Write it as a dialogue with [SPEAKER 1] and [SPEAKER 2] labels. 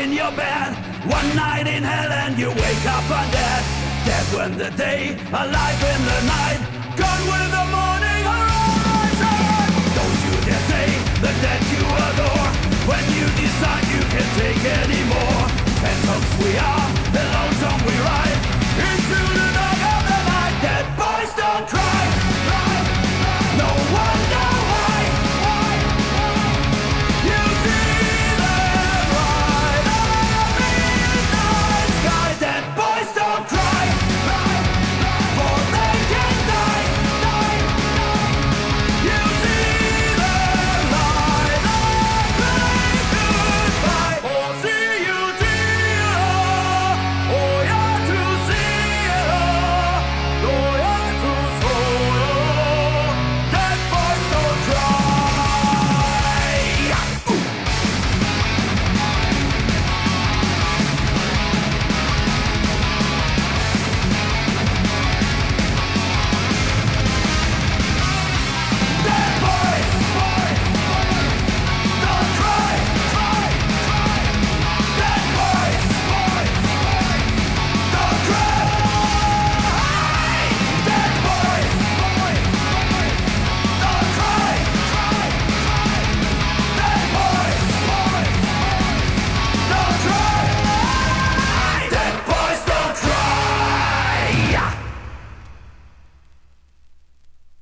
[SPEAKER 1] in your bed, one night in hell and you wake up undead. Dead when the day, alive in the night, gone with the morning horizon. Don't you dare say the dead you adore, when you decide you can't take anymore.